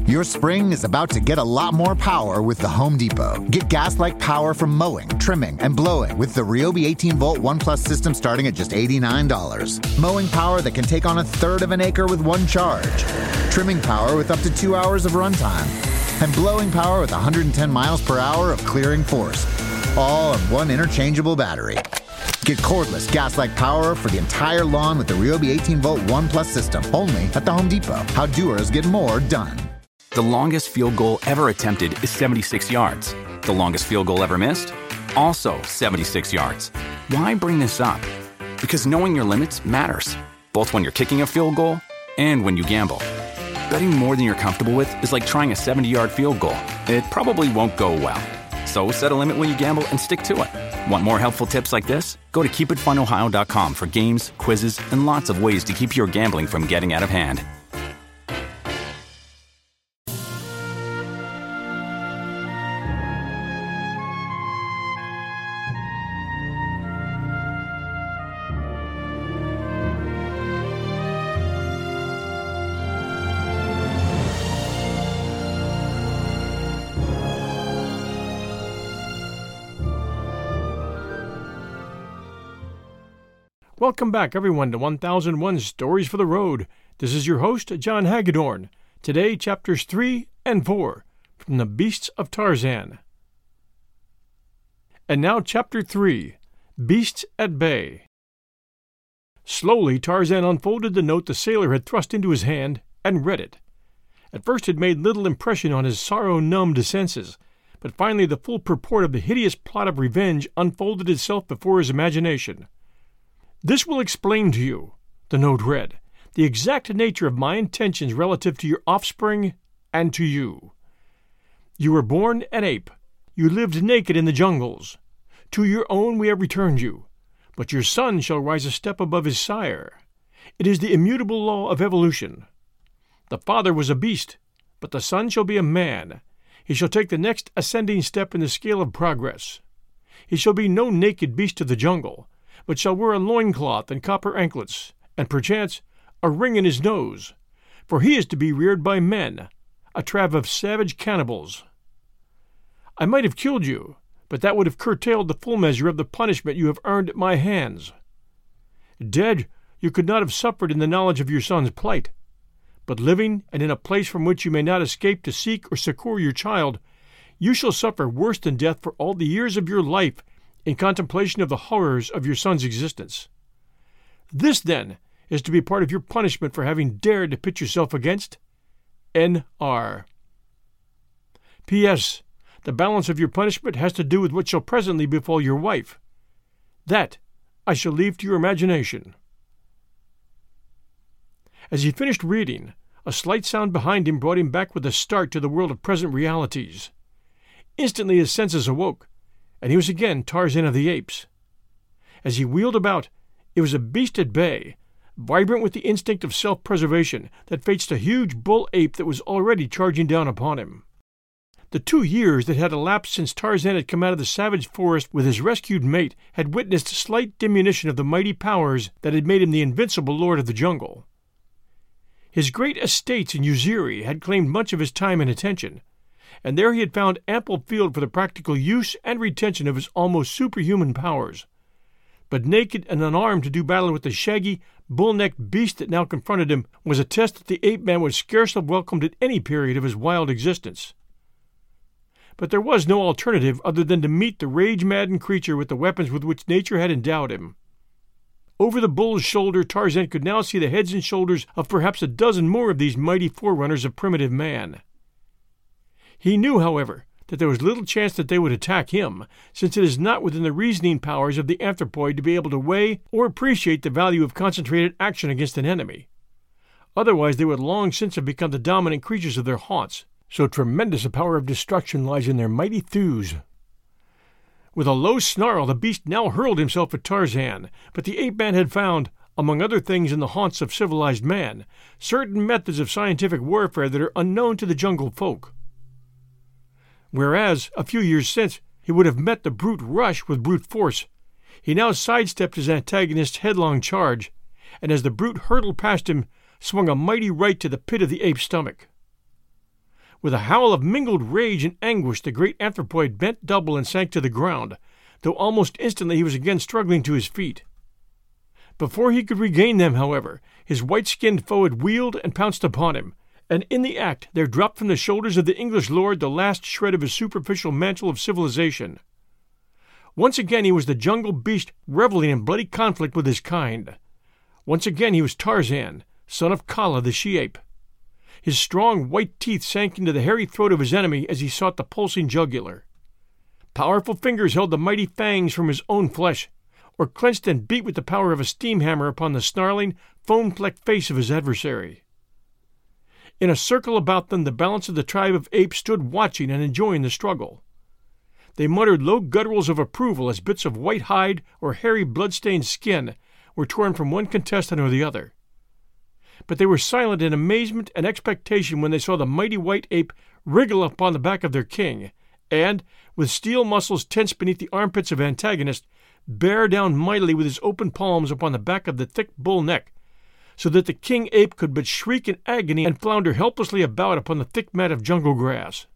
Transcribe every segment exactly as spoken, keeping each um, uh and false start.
Your spring is about to get a lot more power with the Home Depot. Get gas-like power from mowing, trimming, and blowing with the Ryobi eighteen volt One Plus system starting at just eighty-nine dollars. Mowing power that can take on a third of an acre with one charge. Trimming power with up to two hours of runtime. And blowing power with one hundred ten miles per hour of clearing force. All on one interchangeable battery. Get cordless, gas-like power for the entire lawn with the Ryobi eighteen volt One Plus system. Only at the Home Depot. How doers get more done. The longest field goal ever attempted is seventy-six yards. The longest field goal ever missed? Also seventy-six yards. Why bring this up? Because knowing your limits matters, both when you're kicking a field goal and when you gamble. Betting more than you're comfortable with is like trying a seventy-yard field goal. It probably won't go well. So set a limit when you gamble and stick to it. Want more helpful tips like this? Go to keep it fun ohio dot com for games, quizzes, and lots of ways to keep your gambling from getting out of hand. Welcome back, everyone, to one thousand one Stories for the Road. This is your host, John Hagedorn. Today, chapters three and four from The Beasts of Tarzan. And now, chapter three, Beasts at Bay. Slowly, Tarzan unfolded the note the sailor had thrust into his hand and read it. At first, it made little impression on his sorrow-numbed senses, but finally the full purport of the hideous plot of revenge unfolded itself before his imagination. "This will explain to you," the note read, "the exact nature of my intentions relative to your offspring and to you. You were born an ape. You lived naked in the jungles. To your own we have returned you, but your son shall rise a step above his sire. It is the immutable law of evolution. The father was a beast, but the son shall be a man. He shall take the next ascending step in the scale of progress. He shall be no naked beast of the jungle, but shall wear a loincloth and copper anklets, and perchance a ring in his nose, for he is to be reared by men, a tribe of savage cannibals. I might have killed you, but that would have curtailed the full measure of the punishment you have earned at my hands. Dead, you could not have suffered in the knowledge of your son's plight, but living and in a place from which you may not escape to seek or succor your child, you shall suffer worse than death for all the years of your life in contemplation of the horrors of your son's existence. This, then, is to be part of your punishment for having dared to pit yourself against N R P S. The balance of your punishment has to do with what shall presently befall your wife. That I shall leave to your imagination." As he finished reading, a slight sound behind him brought him back with a start to the world of present realities. Instantly his senses awoke, and he was again Tarzan of the Apes. As he wheeled about, it was a beast at bay, vibrant with the instinct of self-preservation that faced a huge bull ape that was already charging down upon him. The two years that had elapsed since Tarzan had come out of the savage forest with his rescued mate had witnessed slight diminution of the mighty powers that had made him the invincible lord of the jungle. His great estates in Uziri had claimed much of his time and attention, and there he had found ample field for the practical use and retention of his almost superhuman powers. But naked and unarmed to do battle with the shaggy, bull-necked beast that now confronted him was a test that the ape-man would scarce have welcomed at any period of his wild existence. But there was no alternative other than to meet the rage-maddened creature with the weapons with which nature had endowed him. Over the bull's shoulder, Tarzan could now see the heads and shoulders of perhaps a dozen more of these mighty forerunners of primitive man. He knew, however, that there was little chance that they would attack him, since it is not within the reasoning powers of the anthropoid to be able to weigh or appreciate the value of concentrated action against an enemy. Otherwise they would long since have become the dominant creatures of their haunts, so tremendous a power of destruction lies in their mighty thews. With a low snarl the beast now hurled himself at Tarzan, but the ape-man had found, among other things in the haunts of civilized man, certain methods of scientific warfare that are unknown to the jungle folk. Whereas, a few years since, he would have met the brute rush with brute force, he now sidestepped his antagonist's headlong charge, and as the brute hurtled past him, swung a mighty right to the pit of the ape's stomach. With a howl of mingled rage and anguish, the great anthropoid bent double and sank to the ground, though almost instantly he was again struggling to his feet. Before he could regain them, however, his white-skinned foe had wheeled and pounced upon him, and in the act there dropped from the shoulders of the English lord the last shred of his superficial mantle of civilization. Once again he was the jungle beast reveling in bloody conflict with his kind. Once again he was Tarzan, son of Kala the she-ape. His strong white teeth sank into the hairy throat of his enemy as he sought the pulsing jugular. Powerful fingers held the mighty fangs from his own flesh, or clenched and beat with the power of a steam hammer upon the snarling, foam-flecked face of his adversary. In a circle about them the balance of the tribe of apes stood watching and enjoying the struggle. They muttered low gutturals of approval as bits of white hide or hairy blood-stained skin were torn from one contestant or the other. But they were silent in amazement and expectation when they saw the mighty white ape wriggle upon the back of their king, and, with steel muscles tensed beneath the armpits of antagonist, bear down mightily with his open palms upon the back of the thick bull neck, so that the king ape could but shriek in agony and flounder helplessly about upon the thick mat of jungle grass.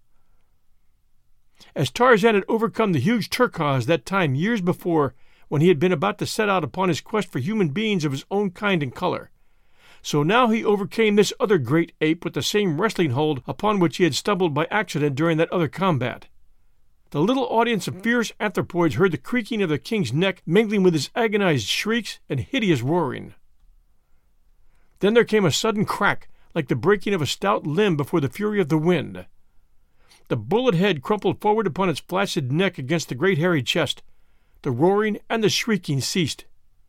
As Tarzan had overcome the huge Turkos that time years before, when he had been about to set out upon his quest for human beings of his own kind and color, so now he overcame this other great ape with the same wrestling hold upon which he had stumbled by accident during that other combat. The little audience of fierce anthropoids heard the creaking of the king's neck mingling with his agonized shrieks and hideous roaring. Then there came a sudden crack, like the breaking of a stout limb before the fury of the wind. The bullet head crumpled forward upon its flaccid neck against the great hairy chest. The roaring and the shrieking ceased.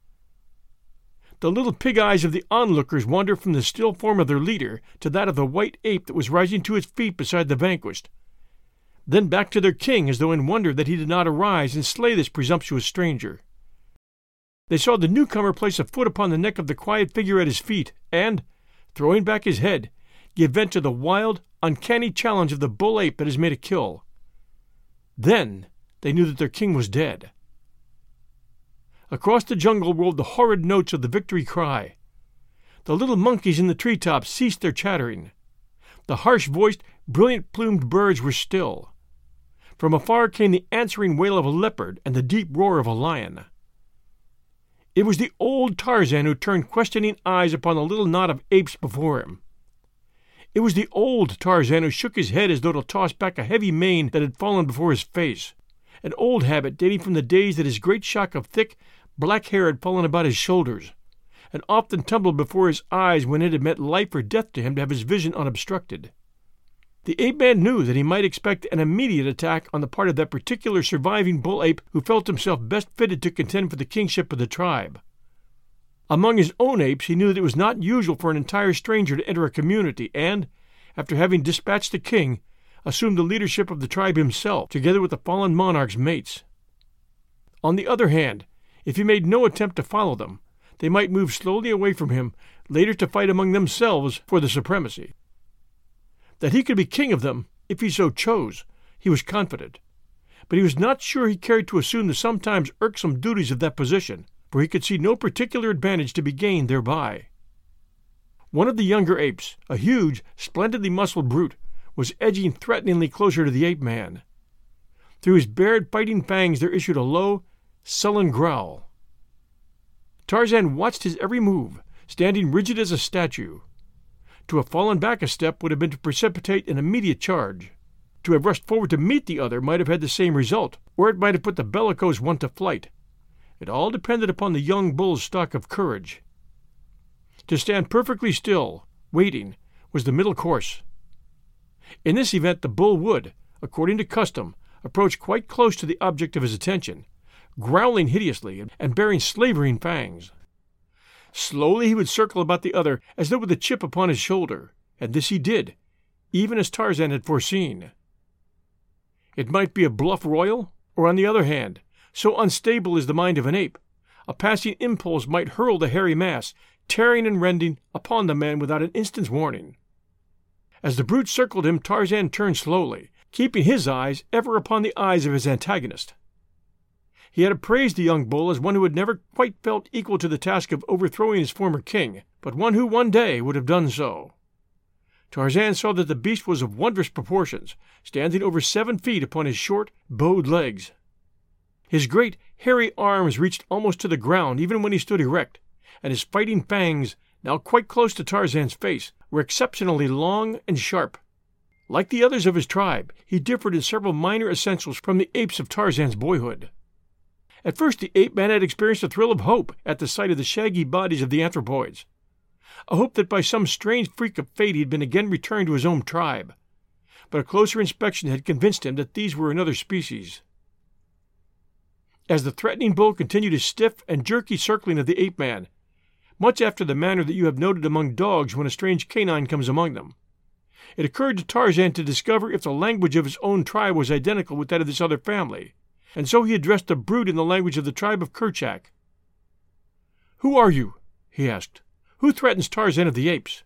The little pig eyes of the onlookers wandered from the still form of their leader to that of the white ape that was rising to its feet beside the vanquished, then back to their king as though in wonder that he did not arise and slay this presumptuous stranger. They saw the newcomer place a foot upon the neck of the quiet figure at his feet, and, throwing back his head, give vent to the wild, uncanny challenge of the bull ape that is made a kill. Then they knew that their king was dead. Across the jungle rolled the horrid notes of the victory cry. The little monkeys in the treetops ceased their chattering. The harsh-voiced, brilliant-plumed birds were still. From afar came the answering wail of a leopard and the deep roar of a lion. It was the old Tarzan who turned questioning eyes upon the little knot of apes before him. It was the old Tarzan who shook his head as though to toss back a heavy mane that had fallen before his face, an old habit dating from the days that his great shock of thick, black hair had fallen about his shoulders, and often tumbled before his eyes when it had meant life or death to him to have his vision unobstructed. The ape-man knew that he might expect an immediate attack on the part of that particular surviving bull-ape who felt himself best fitted to contend for the kingship of the tribe. Among his own apes he knew that it was not usual for an entire stranger to enter a community and, after having dispatched the king, assume the leadership of the tribe himself, together with the fallen monarch's mates. On the other hand, if he made no attempt to follow them, they might move slowly away from him, later to fight among themselves for the supremacy. That he could be king of them, if he so chose, he was confident, but he was not sure he cared to assume the sometimes irksome duties of that position, for he could see no particular advantage to be gained thereby. One of the younger apes, a huge, splendidly muscled brute, was edging threateningly closer to the ape-man. Through his bared fighting fangs there issued a low, sullen growl. Tarzan watched his every move, standing rigid as a statue. To have fallen back a step would have been to precipitate an immediate charge. To have rushed forward to meet the other might have had the same result, or it might have put the bellicose one to flight. It all depended upon the young bull's stock of courage. To stand perfectly still, waiting, was the middle course. In this event the bull would, according to custom, approach quite close to the object of his attention, growling hideously and bearing slavering fangs. Slowly he would circle about the other as though with a chip upon his shoulder, and this he did, even as Tarzan had foreseen. It might be a bluff royal, or on the other hand, so unstable is the mind of an ape, a passing impulse might hurl the hairy mass, tearing and rending, upon the man without an instant's warning. As the brute circled him, Tarzan turned slowly, keeping his eyes ever upon the eyes of his antagonist. He had appraised the young bull as one who had never quite felt equal to the task of overthrowing his former king, but one who one day would have done so. Tarzan saw that the beast was of wondrous proportions, standing over seven feet upon his short, bowed legs. His great, hairy arms reached almost to the ground even when he stood erect, and his fighting fangs, now quite close to Tarzan's face, were exceptionally long and sharp. Like the others of his tribe, he differed in several minor essentials from the apes of Tarzan's boyhood. At first the ape-man had experienced a thrill of hope at the sight of the shaggy bodies of the anthropoids, a hope that by some strange freak of fate he had been again returned to his own tribe. But a closer inspection had convinced him that these were another species. As the threatening bull continued his stiff and jerky circling of the ape-man, much after the manner that you have noted among dogs when a strange canine comes among them, it occurred to Tarzan to discover if the language of his own tribe was identical with that of this other family, and so he addressed the brute in the language of the tribe of Kerchak. "Who are you?" he asked. "Who threatens Tarzan of the Apes?"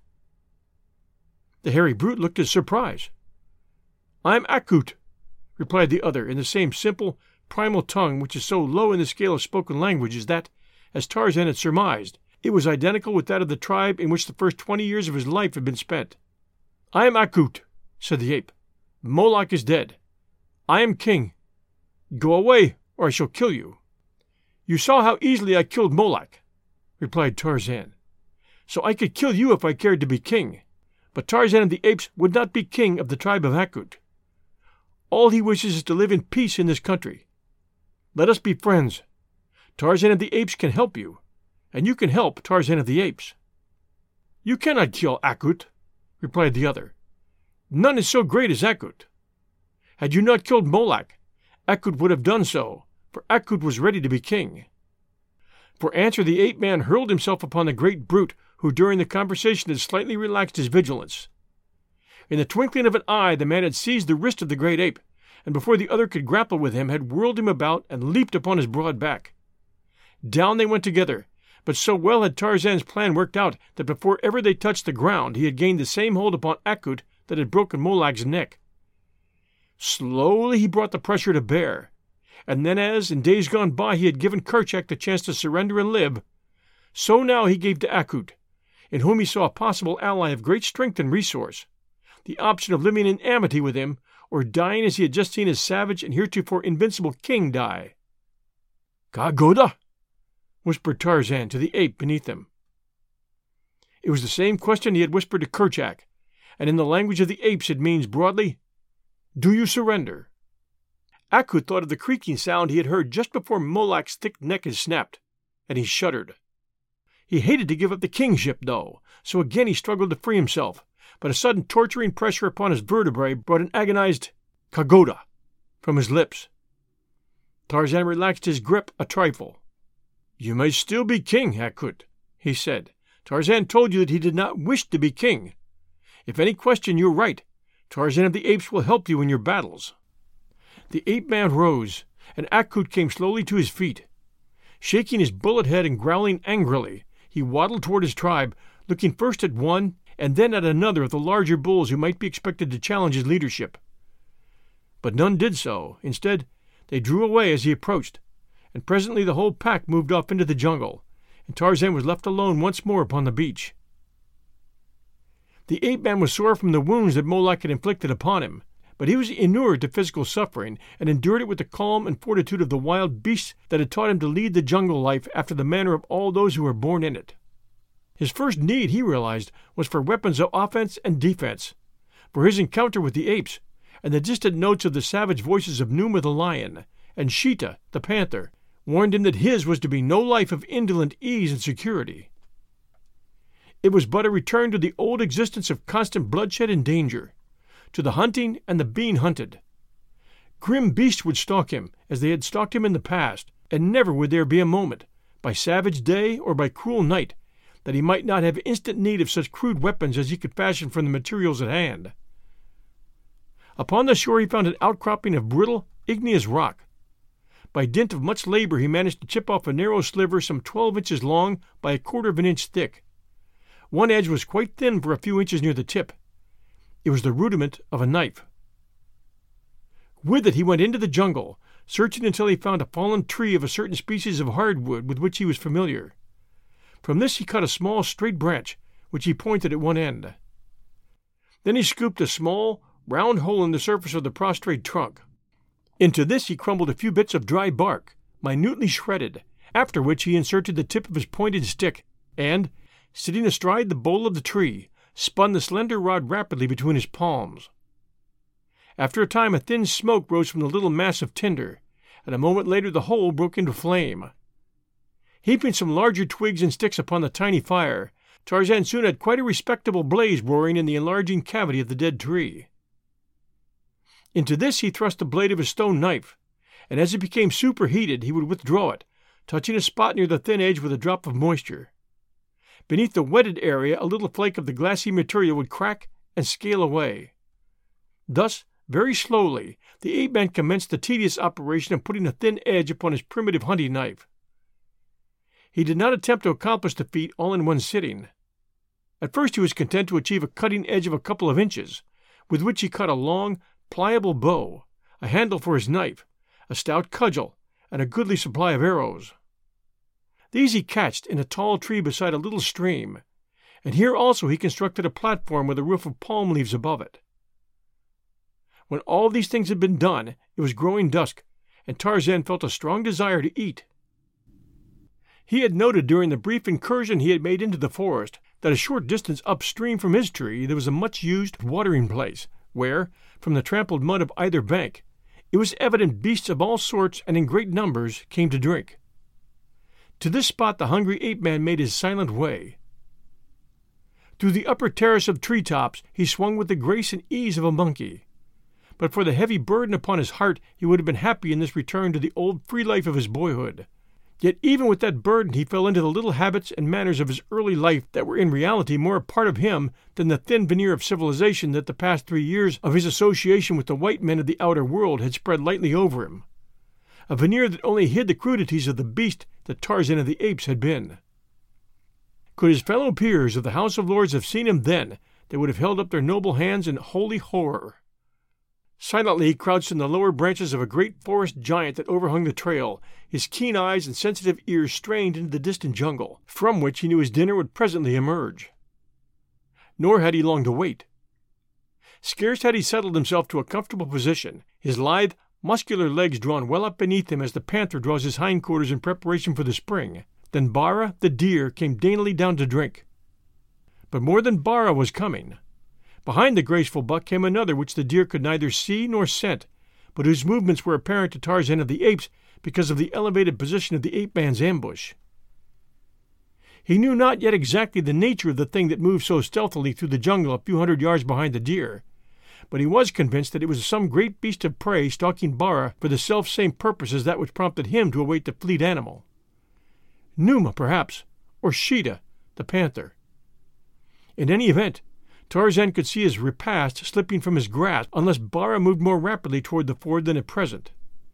The hairy brute looked his surprise. "I am Akut," replied the other in the same simple, primal tongue which is so low in the scale of spoken languages that, as Tarzan had surmised, it was identical with that of the tribe in which the first twenty years of his life had been spent. "I am Akut," said the ape. "Molak is dead. I am king. Go away, or I shall kill you." "You saw how easily I killed Molak," replied Tarzan. "So I could kill you if I cared to be king. But Tarzan of the Apes would not be king of the tribe of Akut. All he wishes is to live in peace in this country. Let us be friends. Tarzan of the Apes can help you, and you can help Tarzan of the Apes." "You cannot kill Akut," replied the other. "None is so great as Akut. Had you not killed Molak, Akut would have done so, for Akut was ready to be king." For answer the ape-man hurled himself upon the great brute, who during the conversation had slightly relaxed his vigilance. In the twinkling of an eye the man had seized the wrist of the great ape, and before the other could grapple with him had whirled him about and leaped upon his broad back. Down they went together, but so well had Tarzan's plan worked out that before ever they touched the ground he had gained the same hold upon Akut that had broken Molak's neck. Slowly he brought the pressure to bear, and then as, in days gone by, he had given Kerchak the chance to surrender and live, so now he gave to Akut, in whom he saw a possible ally of great strength and resource, the option of living in amity with him, or dying as he had just seen his savage and heretofore invincible king die. "Kagoda?" whispered Tarzan to the ape beneath him. It was the same question he had whispered to Kerchak, and in the language of the apes it means broadly, "Do you surrender?" Akut thought of the creaking sound he had heard just before Molak's thick neck had snapped, and he shuddered. He hated to give up the kingship, though, so again he struggled to free himself, but a sudden torturing pressure upon his vertebrae brought an agonized "Kagoda" from his lips. Tarzan relaxed his grip a trifle. "You may still be king, Akut," he said. "Tarzan told you that he did not wish to be king. If any question you're right, Tarzan of the Apes will help you in your battles." The ape-man rose, and Akut came slowly to his feet. Shaking his bullet head and growling angrily, he waddled toward his tribe, looking first at one and then at another of the larger bulls who might be expected to challenge his leadership. But none did so. Instead, they drew away as he approached, and presently the whole pack moved off into the jungle, and Tarzan was left alone once more upon the beach. The ape-man was sore from the wounds that Molak had inflicted upon him, but he was inured to physical suffering and endured it with the calm and fortitude of the wild beasts that had taught him to lead the jungle life after the manner of all those who were born in it. His first need, he realized, was for weapons of offense and defense, for his encounter with the apes, and the distant notes of the savage voices of Numa the lion and Sheeta the panther warned him that his was to be no life of indolent ease and security. It was but a return to the old existence of constant bloodshed and danger, to the hunting and the being hunted. Grim beasts would stalk him as they had stalked him in the past, and never would there be a moment, by savage day or by cruel night, that he might not have instant need of such crude weapons as he could fashion from the materials at hand. Upon the shore he found an outcropping of brittle, igneous rock. By dint of much labor he managed to chip off a narrow sliver some twelve inches long by a quarter of an inch thick. One edge was quite thin for a few inches near the tip. It was the rudiment of a knife. With it he went into the jungle, searching until he found a fallen tree of a certain species of hardwood with which he was familiar. From this he cut a small straight branch, which he pointed at one end. Then he scooped a small, round hole in the surface of the prostrate trunk. Into this he crumbled a few bits of dry bark, minutely shredded, after which he inserted the tip of his pointed stick and, sitting astride the bole of the tree, spun the slender rod rapidly between his palms. After a time a thin smoke rose from the little mass of tinder, and a moment later the hole broke into flame. Heaping some larger twigs and sticks upon the tiny fire, Tarzan soon had quite a respectable blaze roaring in the enlarging cavity of the dead tree. Into this he thrust the blade of his stone knife, and as it became superheated he would withdraw it, touching a spot near the thin edge with a drop of moisture. Beneath the wetted area a little flake of the glassy material would crack and scale away. Thus, very slowly, the ape-man commenced the tedious operation of putting a thin edge upon his primitive hunting knife. He did not attempt to accomplish the feat all in one sitting. At first he was content to achieve a cutting edge of a couple of inches, with which he cut a long, pliable bow, a handle for his knife, a stout cudgel, and a goodly supply of arrows. These he cached in a tall tree beside a little stream, and here also he constructed a platform with a roof of palm leaves above it. When all these things had been done, it was growing dusk, and Tarzan felt a strong desire to eat. He had noted during the brief incursion he had made into the forest that a short distance upstream from his tree there was a much-used watering place, where, from the trampled mud of either bank, it was evident beasts of all sorts and in great numbers came to drink. To this spot the hungry ape-man made his silent way. Through the upper terrace of tree-tops he swung with the grace and ease of a monkey. But for the heavy burden upon his heart he would have been happy in this return to the old free life of his boyhood. Yet even with that burden he fell into the little habits and manners of his early life that were in reality more a part of him than the thin veneer of civilization that the past three years of his association with the white men of the outer world had spread lightly over him. A veneer that only hid the crudities of the beast that Tarzan of the Apes had been. Could his fellow peers of the House of Lords have seen him then, they would have held up their noble hands in holy horror. Silently he crouched in the lower branches of a great forest giant that overhung the trail, his keen eyes and sensitive ears strained into the distant jungle, from which he knew his dinner would presently emerge. Nor had he long to wait. Scarce had he settled himself to a comfortable position, his lithe, muscular legs drawn well up beneath him as the panther draws his hindquarters in preparation for the spring, then Bara, the deer, came daintily down to drink. But more than Bara was coming. Behind the graceful buck came another which the deer could neither see nor scent, but whose movements were apparent to Tarzan of the Apes because of the elevated position of the ape-man's ambush. He knew not yet exactly the nature of the thing that moved so stealthily through the jungle a few hundred yards behind the deer, but he was convinced that it was some great beast of prey stalking Bara for the self-same purpose as that which prompted him to await the fleet animal. Numa, perhaps, or Sheeta, the panther. In any event, Tarzan could see his repast slipping from his grasp unless Bara moved more rapidly toward the ford than at present.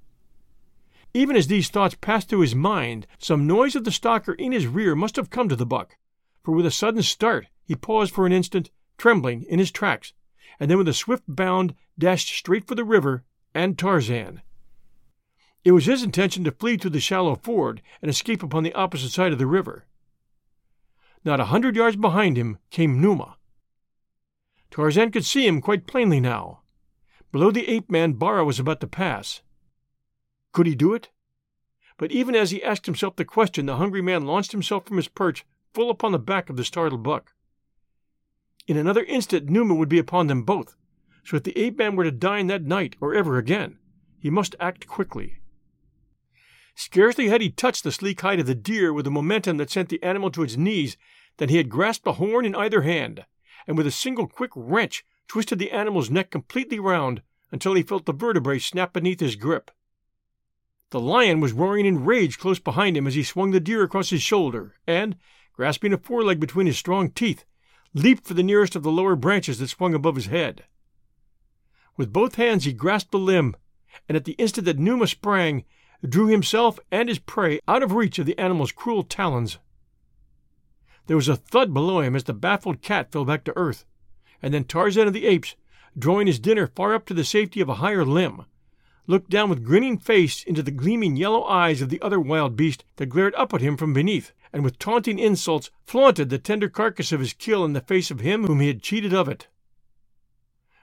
Even as these thoughts passed through his mind, some noise of the stalker in his rear must have come to the buck, for with a sudden start he paused for an instant, trembling, in his tracks, and then with a swift bound dashed straight for the river and Tarzan. It was his intention to flee to the shallow ford and escape upon the opposite side of the river. Not a hundred yards behind him came Numa. Tarzan could see him quite plainly now. Below the ape-man Bara was about to pass. Could he do it? But even as he asked himself the question, the hungry man launched himself from his perch full upon the back of the startled buck. In another instant Numa would be upon them both, so if the ape-man were to dine that night or ever again, he must act quickly. Scarcely had he touched the sleek hide of the deer with a momentum that sent the animal to its knees than he had grasped a horn in either hand, and with a single quick wrench twisted the animal's neck completely round until he felt the vertebrae snap beneath his grip. The lion was roaring in rage close behind him as he swung the deer across his shoulder, and, grasping a foreleg between his strong teeth, leaped for the nearest of the lower branches that swung above his head. With both hands he grasped the limb, and at the instant that Numa sprang, drew himself and his prey out of reach of the animal's cruel talons. There was a thud below him as the baffled cat fell back to earth, and then Tarzan of the Apes, drawing his dinner far up to the safety of a higher limb, looked down with grinning face into the gleaming yellow eyes of the other wild beast that glared up at him from beneath, and with taunting insults flaunted the tender carcass of his kill in the face of him whom he had cheated of it.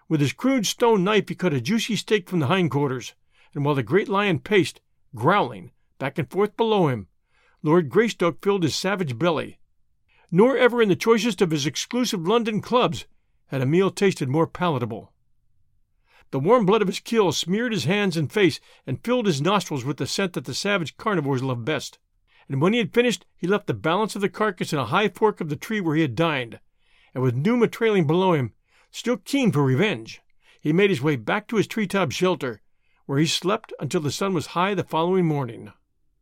With his crude stone knife he cut a juicy steak from the hindquarters, and while the great lion paced, growling, back and forth below him, Lord Greystoke filled his savage belly. Nor ever in the choicest of his exclusive London clubs had a meal tasted more palatable. The warm blood of his kill smeared his hands and face and filled his nostrils with the scent that the savage carnivores love best. And when he had finished, he left the balance of the carcass in a high fork of the tree where he had dined, and with Numa trailing below him, still keen for revenge, he made his way back to his treetop shelter, where he slept until the sun was high the following morning.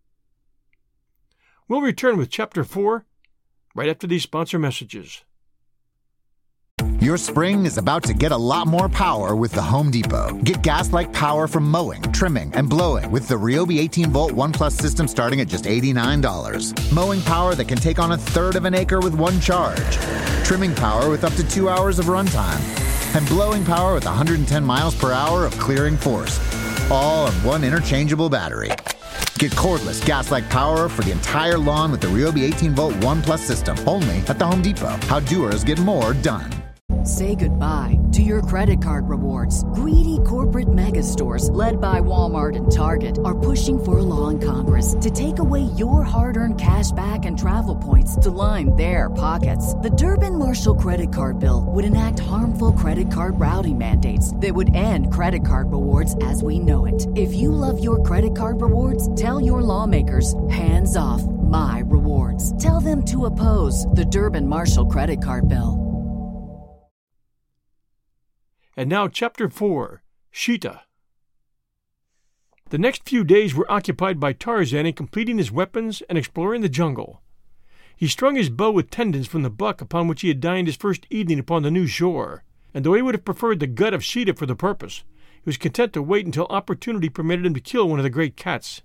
We'll return with Chapter four right after these sponsor messages. Your spring is about to get a lot more power with the Home Depot. Get gas-like power from mowing, trimming, and blowing with the Ryobi eighteen volt One Plus system starting at just eighty-nine dollars. Mowing power that can take on a third of an acre with one charge. Trimming power with up to two hours of runtime. And blowing power with one hundred ten miles per hour of clearing force. All on one interchangeable battery. Get cordless gas-like power for the entire lawn with the Ryobi eighteen volt One Plus system only at the Home Depot. How doers get more done. Say goodbye to your credit card rewards. Greedy corporate mega stores, led by Walmart and Target, are pushing for a law in Congress to take away your hard-earned cash back and travel points to line their pockets. The Durbin-Marshall credit card bill would enact harmful credit card routing mandates that would end credit card rewards as we know it. If you love your credit card rewards, tell your lawmakers, hands off my rewards. Tell them to oppose the Durbin-Marshall credit card bill. And now Chapter four, Sheeta. The next few days were occupied by Tarzan in completing his weapons and exploring the jungle. He strung his bow with tendons from the buck upon which he had dined his first evening upon the new shore, and though he would have preferred the gut of Sheeta for the purpose, he was content to wait until opportunity permitted him to kill one of the great cats.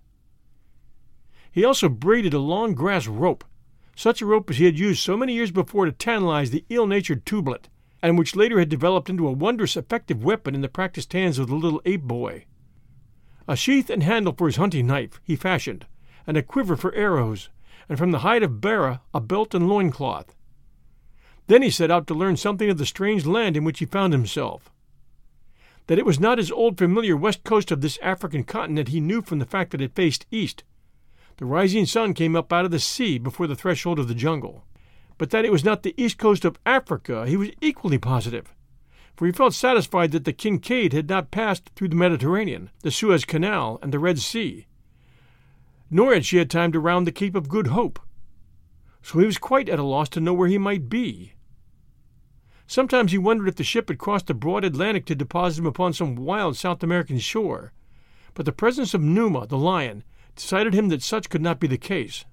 He also braided a long grass rope, such a rope as he had used so many years before to tantalize the ill-natured Tublat, and which later had developed into a wondrous effective weapon in the practiced hands of the little ape boy. A sheath and handle for his hunting knife he fashioned, and a quiver for arrows, and from the hide of Bara a belt and loincloth. Then he set out to learn something of the strange land in which he found himself. That it was not his old familiar west coast of this African continent he knew from the fact that it faced east. The rising sun came up out of the sea before the threshold of the jungle. But that it was not the east coast of Africa he was equally positive, for he felt satisfied that the Kincaid had not passed through the Mediterranean, the Suez Canal, and the Red Sea, nor had she had time to round the Cape of Good Hope. So he was quite at a loss to know where he might be. Sometimes he wondered if the ship had crossed the broad Atlantic to deposit him upon some wild South American shore, but the presence of Numa, the lion, decided him that such could not be the case.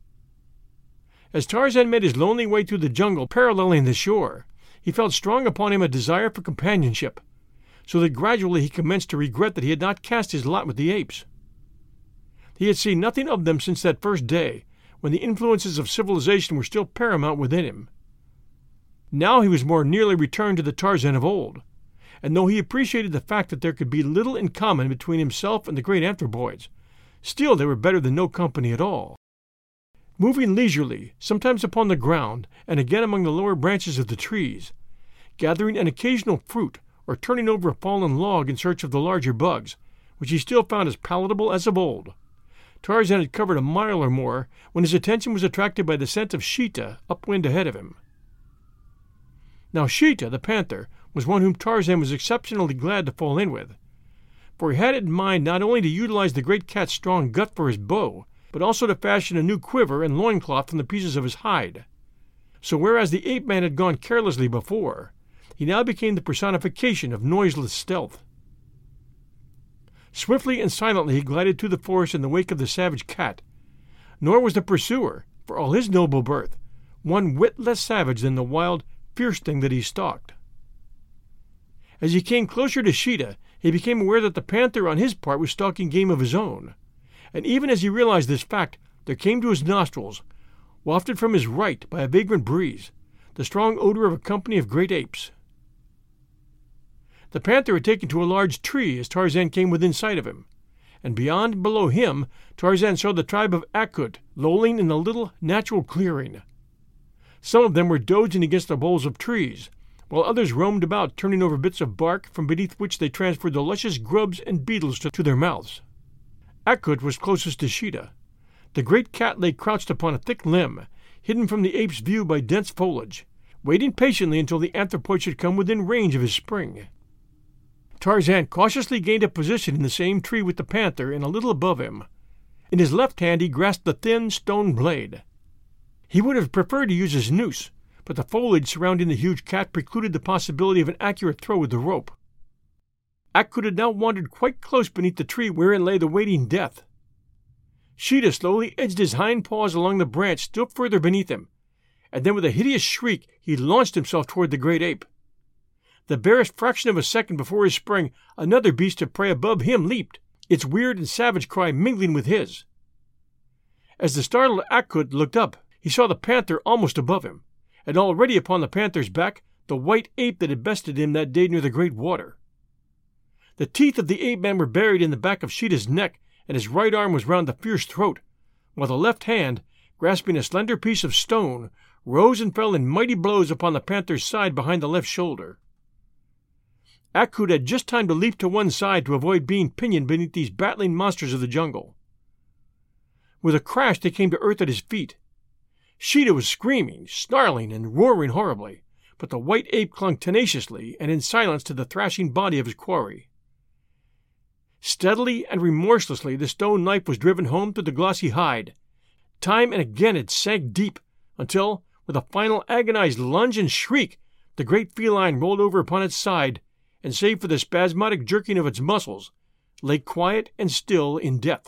As Tarzan made his lonely way through the jungle paralleling the shore, he felt strong upon him a desire for companionship, so that gradually he commenced to regret that he had not cast his lot with the apes. He had seen nothing of them since that first day, when the influences of civilization were still paramount within him. Now he was more nearly returned to the Tarzan of old, and though he appreciated the fact that there could be little in common between himself and the great anthropoids, still they were better than no company at all. Moving leisurely, sometimes upon the ground, and again among the lower branches of the trees, gathering an occasional fruit, or turning over a fallen log in search of the larger bugs, which he still found as palatable as of old, Tarzan had covered a mile or more when his attention was attracted by the scent of Sheeta upwind ahead of him. Now Sheeta, the panther, was one whom Tarzan was exceptionally glad to fall in with, for he had it in mind not only to utilize the great cat's strong gut for his bow, but also to fashion a new quiver and loincloth from the pieces of his hide. So whereas the ape-man had gone carelessly before, he now became the personification of noiseless stealth. Swiftly and silently he glided through the forest in the wake of the savage cat, nor was the pursuer, for all his noble birth, one whit less savage than the wild, fierce thing that he stalked. As he came closer to Sheeta, he became aware that the panther on his part was stalking game of his own, and even as he realized this fact, there came to his nostrils, wafted from his right by a vagrant breeze, the strong odor of a company of great apes. The panther had taken to a large tree as Tarzan came within sight of him, and beyond and below him Tarzan saw the tribe of Akut lolling in a little natural clearing. Some of them were dozing against the boles of trees, while others roamed about turning over bits of bark from beneath which they transferred the luscious grubs and beetles to, to their mouths. Akut was closest to Sheeta. The great cat lay crouched upon a thick limb, hidden from the ape's view by dense foliage, waiting patiently until the anthropoid should come within range of his spring. Tarzan cautiously gained a position in the same tree with the panther and a little above him. In his left hand he grasped the thin stone blade. He would have preferred to use his noose, but the foliage surrounding the huge cat precluded the possibility of an accurate throw with the rope. Akut had now wandered quite close beneath the tree wherein lay the waiting death. Sheeta slowly edged his hind paws along the branch still further beneath him, and then with a hideous shriek he launched himself toward the great ape. The barest fraction of a second before his spring, another beast of prey above him leaped, its weird and savage cry mingling with his. As the startled Akut looked up, he saw the panther almost above him, and already upon the panther's back the white ape that had bested him that day near the great water. The teeth of the ape-man were buried in the back of Sheeta's neck, and his right arm was round the fierce throat, while the left hand, grasping a slender piece of stone, rose and fell in mighty blows upon the panther's side behind the left shoulder. Akut had just time to leap to one side to avoid being pinioned beneath these battling monsters of the jungle. With a crash they came to earth at his feet. Sheeta was screaming, snarling, and roaring horribly, but the white ape clung tenaciously and in silence to the thrashing body of his quarry. Steadily and remorselessly the stone knife was driven home through the glossy hide. Time and again it sank deep, until, with a final agonized lunge and shriek, the great feline rolled over upon its side, and save for the spasmodic jerking of its muscles, lay quiet and still in death.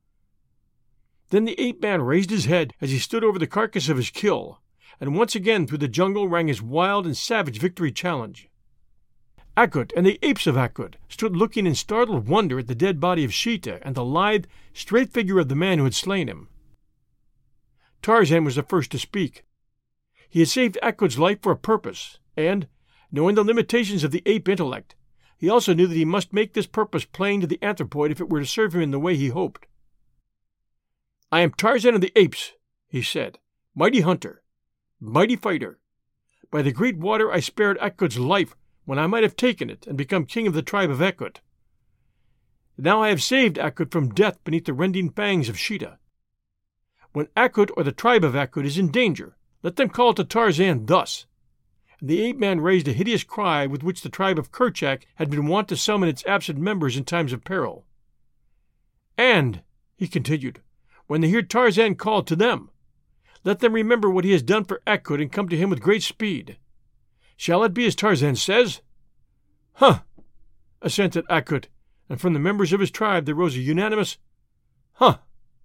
Then the ape-man raised his head as he stood over the carcass of his kill, and once again through the jungle rang his wild and savage victory challenge. Akut and the apes of Akut stood looking in startled wonder at the dead body of Sheeta and the lithe, straight figure of the man who had slain him. Tarzan was the first to speak. He had saved Akut's life for a purpose, and, knowing the limitations of the ape intellect, he also knew that he must make this purpose plain to the anthropoid if it were to serve him in the way he hoped. "I am Tarzan of the Apes," he said, "mighty hunter, mighty fighter. By the great water I spared Akut's life when I might have taken it and become king of the tribe of Akut. Now I have saved Akut from death beneath the rending fangs of Sheeta. When Akut or the tribe of Akut is in danger, let them call to Tarzan thus." And the ape-man raised a hideous cry with which the tribe of Kerchak had been wont to summon its absent members in times of peril. "And," he continued, "when they hear Tarzan call to them, let them remember what he has done for Akut and come to him with great speed. Shall it be as Tarzan says?" "Huh!" assented Akut, and from the members of his tribe there rose a unanimous "Huh!"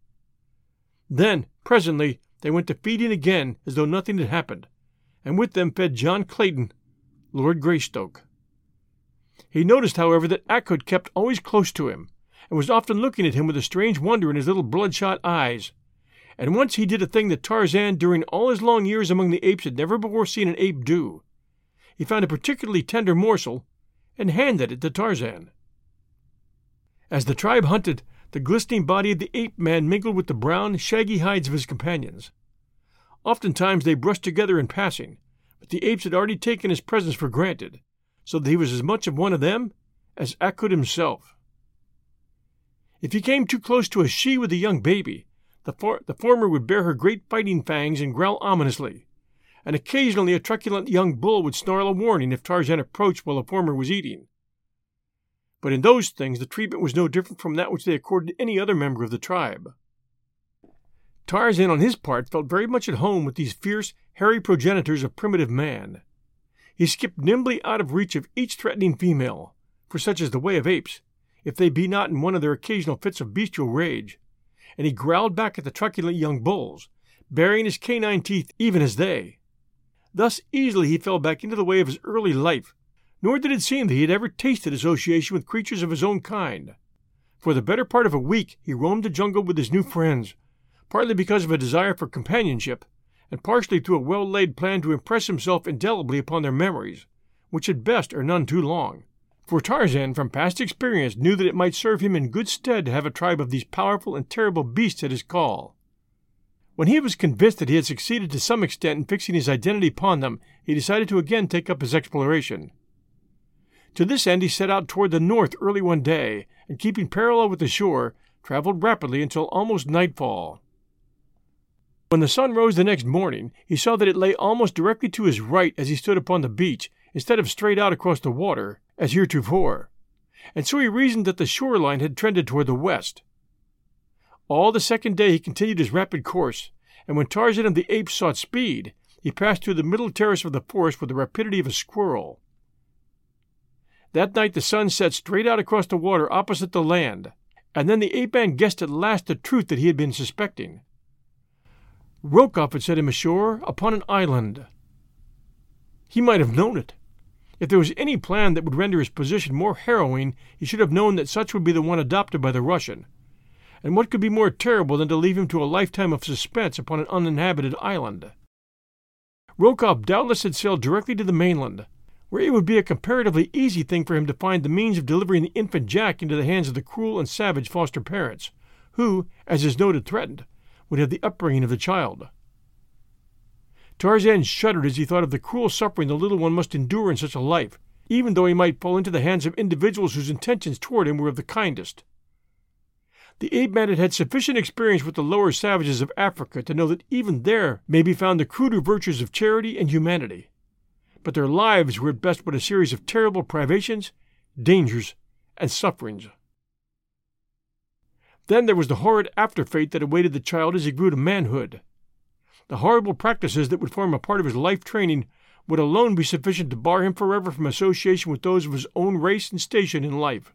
Then, presently, they went to feeding again as though nothing had happened, and with them fed John Clayton, Lord Greystoke. He noticed, however, that Akut kept always close to him, and was often looking at him with a strange wonder in his little bloodshot eyes, and once he did a thing that Tarzan, during all his long years among the apes, had never before seen an ape do. He found a particularly tender morsel, and handed it to Tarzan. As the tribe hunted, the glistening body of the ape-man mingled with the brown, shaggy hides of his companions. Oftentimes they brushed together in passing, but the apes had already taken his presence for granted, so that he was as much of one of them as Akut himself. If he came too close to a she with a young baby, the, for- the former would bare her great fighting fangs and growl ominously, and occasionally a truculent young bull would snarl a warning if Tarzan approached while the former was eating. But in those things the treatment was no different from that which they accorded any other member of the tribe. Tarzan, on his part, felt very much at home with these fierce, hairy progenitors of primitive man. He skipped nimbly out of reach of each threatening female, for such is the way of apes, if they be not in one of their occasional fits of bestial rage, and he growled back at the truculent young bulls, baring his canine teeth even as they. Thus easily he fell back into the way of his early life, nor did it seem that he had ever tasted association with creatures of his own kind. For the better part of a week he roamed the jungle with his new friends, partly because of a desire for companionship, and partially through a well-laid plan to impress himself indelibly upon their memories, which at best are none too long. For Tarzan, from past experience, knew that it might serve him in good stead to have a tribe of these powerful and terrible beasts at his call. When he was convinced that he had succeeded to some extent in fixing his identity upon them, he decided to again take up his exploration. To this end he set out toward the north early one day, and keeping parallel with the shore, traveled rapidly until almost nightfall. When the sun rose the next morning, he saw that it lay almost directly to his right as he stood upon the beach, instead of straight out across the water, as heretofore, and so he reasoned that the shoreline had trended toward the west. All the second day he continued his rapid course, and when Tarzan of the Apes sought speed, he passed through the middle terrace of the forest with the rapidity of a squirrel. That night the sun set straight out across the water opposite the land, and then the ape-man guessed at last the truth that he had been suspecting. Rokoff had set him ashore upon an island. He might have known it. If there was any plan that would render his position more harrowing, he should have known that such would be the one adopted by the Russian. And what could be more terrible than to leave him to a lifetime of suspense upon an uninhabited island? Rokoff doubtless had sailed directly to the mainland, where it would be a comparatively easy thing for him to find the means of delivering the infant Jack into the hands of the cruel and savage foster parents, who, as his note had threatened, would have the upbringing of the child. Tarzan shuddered as he thought of the cruel suffering the little one must endure in such a life, even though he might fall into the hands of individuals whose intentions toward him were of the kindest. The ape-man had had sufficient experience with the lower savages of Africa to know that even there may be found the cruder virtues of charity and humanity, but their lives were at best but a series of terrible privations, dangers, and sufferings. Then there was the horrid after-fate that awaited the child as he grew to manhood. The horrible practices that would form a part of his life training would alone be sufficient to bar him forever from association with those of his own race and station in life.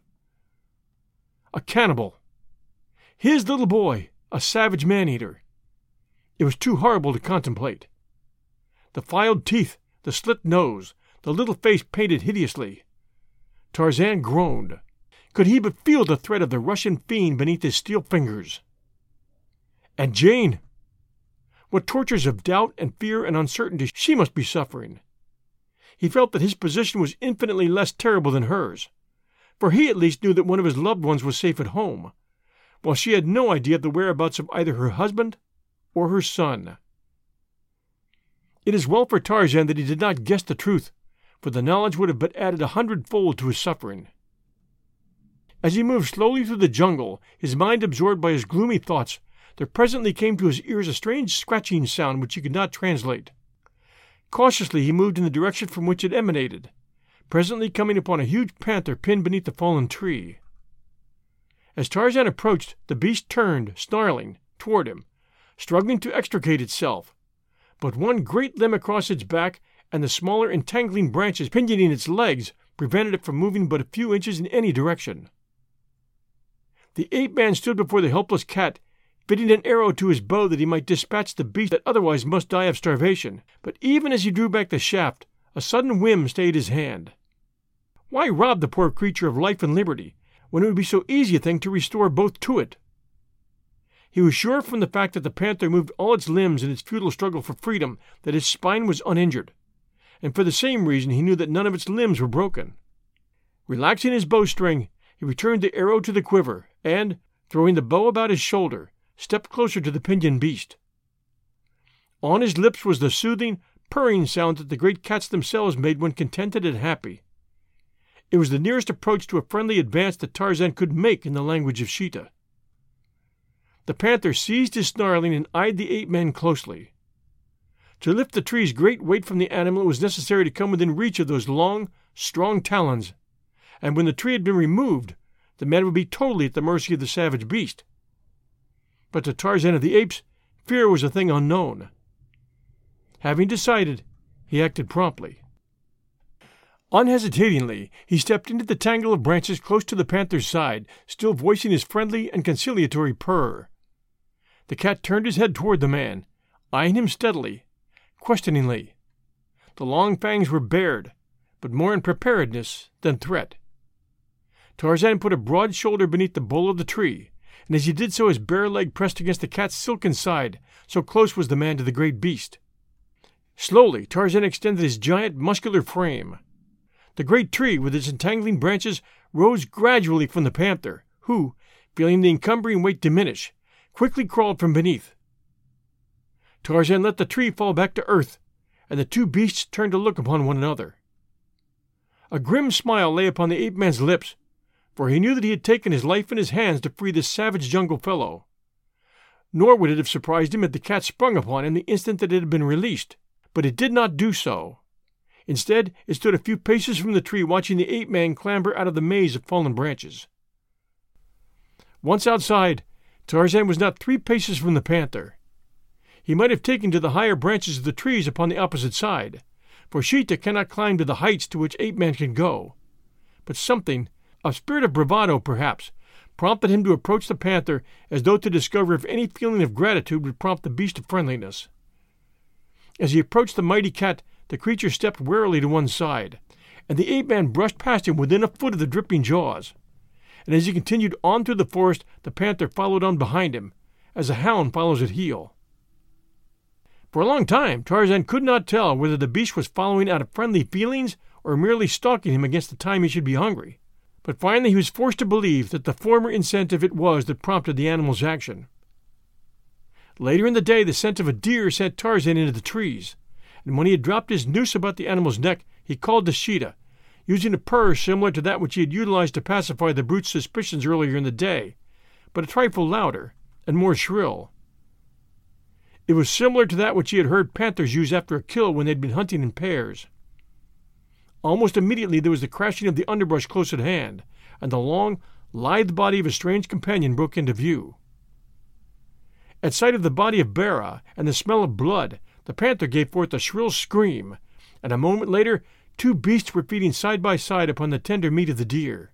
A cannibal. His little boy, a savage man-eater. It was too horrible to contemplate. The filed teeth, the slit nose, the little face painted hideously. Tarzan groaned. Could he but feel the threat of the Russian fiend beneath his steel fingers? And Jane! What tortures of doubt and fear and uncertainty she must be suffering! He felt that his position was infinitely less terrible than hers, for he at least knew that one of his loved ones was safe at home, while she had no idea of the whereabouts of either her husband or her son. It is well for Tarzan that he did not guess the truth, for the knowledge would have but added a hundredfold to his suffering. As he moved slowly through the jungle, his mind absorbed by his gloomy thoughts, there presently came to his ears a strange scratching sound which he could not translate. Cautiously he moved in the direction from which it emanated, presently coming upon a huge panther pinned beneath a fallen tree. As Tarzan approached, the beast turned, snarling, toward him, struggling to extricate itself, but one great limb across its back and the smaller entangling branches pinioning its legs prevented it from moving but a few inches in any direction. The ape-man stood before the helpless cat, fitting an arrow to his bow that he might dispatch the beast that otherwise must die of starvation, but even as he drew back the shaft, a sudden whim stayed his hand. Why rob the poor creature of life and liberty, when it would be so easy a thing to restore both to it? He was sure from the fact that the panther moved all its limbs in its futile struggle for freedom that its spine was uninjured, and for the same reason he knew that none of its limbs were broken. Relaxing his bowstring, he returned the arrow to the quiver, and, throwing the bow about his shoulder, stepped closer to the pinioned beast. On his lips was the soothing, purring sound that the great cats themselves made when contented and happy. It was the nearest approach to a friendly advance that Tarzan could make in the language of Sheeta. The panther ceased his snarling and eyed the ape-man closely. To lift the tree's great weight from the animal, it was necessary to come within reach of those long, strong talons, and when the tree had been removed, the man would be totally at the mercy of the savage beast. But to Tarzan of the Apes, fear was a thing unknown. Having decided, he acted promptly. Unhesitatingly, he stepped into the tangle of branches close to the panther's side, still voicing his friendly and conciliatory purr. The cat turned his head toward the man, eyeing him steadily, questioningly. The long fangs were bared, but more in preparedness than threat. Tarzan put a broad shoulder beneath the bole of the tree, and as he did so his bare leg pressed against the cat's silken side, so close was the man to the great beast. Slowly Tarzan extended his giant muscular frame. The great tree, with its entangling branches, rose gradually from the panther, who, feeling the encumbering weight diminish, quickly crawled from beneath. Tarzan let the tree fall back to earth, and the two beasts turned to look upon one another. A grim smile lay upon the ape-man's lips, for he knew that he had taken his life in his hands to free this savage jungle fellow. Nor would it have surprised him had the cat sprung upon him the instant that it had been released, but it did not do so. Instead, it stood a few paces from the tree watching the ape-man clamber out of the maze of fallen branches. Once outside, Tarzan was not three paces from the panther. He might have taken to the higher branches of the trees upon the opposite side, for Sheeta cannot climb to the heights to which Ape-Man can go. But something, a spirit of bravado perhaps, prompted him to approach the panther as though to discover if any feeling of gratitude would prompt the beast to friendliness. As he approached the mighty cat, the creature stepped warily to one side, and the ape-man brushed past him within a foot of the dripping jaws. And as he continued on through the forest, the panther followed on behind him, as a hound follows at heel. For a long time, Tarzan could not tell whether the beast was following out of friendly feelings or merely stalking him against the time he should be hungry. But finally he was forced to believe that the former incentive it was that prompted the animal's action. Later in the day, the scent of a deer sent Tarzan into the trees, and when he had dropped his noose about the animal's neck, he called to Sheeta, using a purr similar to that which he had utilized to pacify the brute's suspicions earlier in the day, but a trifle louder and more shrill. It was similar to that which he had heard panthers use after a kill when they had been hunting in pairs. Almost immediately there was the crashing of the underbrush close at hand, and the long, lithe body of his strange companion broke into view. At sight of the body of Bara and the smell of blood, the panther gave forth a shrill scream, and a moment later two beasts were feeding side by side upon the tender meat of the deer.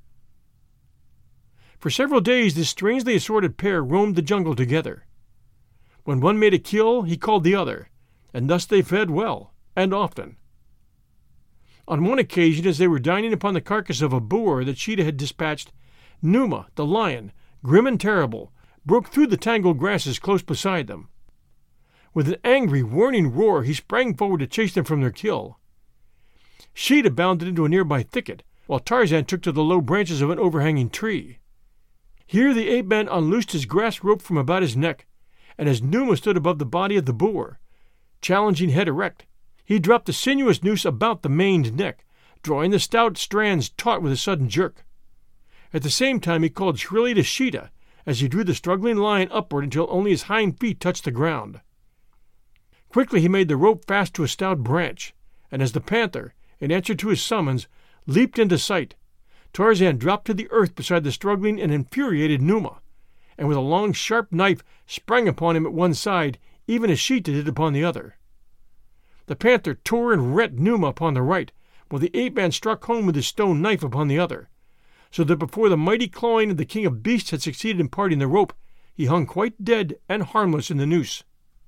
For several days this strangely assorted pair roamed the jungle together. When one made a kill, he called the other, and thus they fed well, and often. On one occasion, as they were dining upon the carcass of a boar that Sheeta had dispatched, Numa, the lion, grim and terrible, broke through the tangled grasses close beside them. With an angry, warning roar, he sprang forward to chase them from their kill. Sheeta bounded into a nearby thicket, while Tarzan took to the low branches of an overhanging tree. Here the ape-man unloosed his grass rope from about his neck, and as Numa stood above the body of the boar, challenging head erect, he dropped the sinuous noose about the maned neck, drawing the stout strands taut with a sudden jerk. At the same time he called shrilly to Sheeta as he drew the struggling lion upward until only his hind feet touched the ground. Quickly he made the rope fast to a stout branch, and as the panther, in answer to his summons, leaped into sight, Tarzan dropped to the earth beside the struggling and infuriated Numa, and with a long sharp knife sprang upon him at one side, even as Sheeta did upon the other. The panther tore and rent Numa upon the right, while the ape-man struck home with his stone knife upon the other, so that before the mighty clawing of the king of beasts had succeeded in parting the rope, he hung quite dead and harmless in the noose.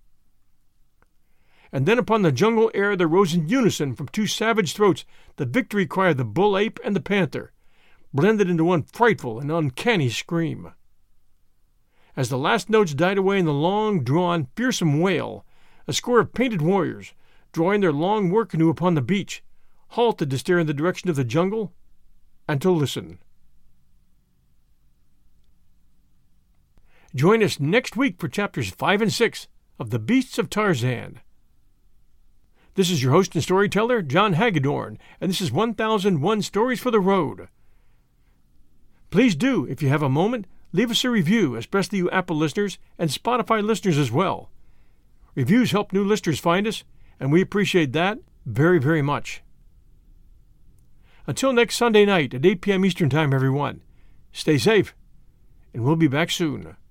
And then upon the jungle air there rose in unison from two savage throats the victory cry of the bull-ape and the panther, blended into one frightful and uncanny scream. As the last notes died away in the long-drawn, fearsome wail, a score of painted warriors, drawing their long war canoe upon the beach, halted to stare in the direction of the jungle and to listen. Join us next week for chapters five and six of The Beasts of Tarzan. This is your host and storyteller, John Hagedorn, and this is one thousand one Stories for the Road. Please do, if you have a moment, leave us a review, especially you Apple listeners and Spotify listeners as well. Reviews help new listeners find us, and we appreciate that very, very much. Until next Sunday night at eight p.m. Eastern Time, everyone, stay safe, and we'll be back soon.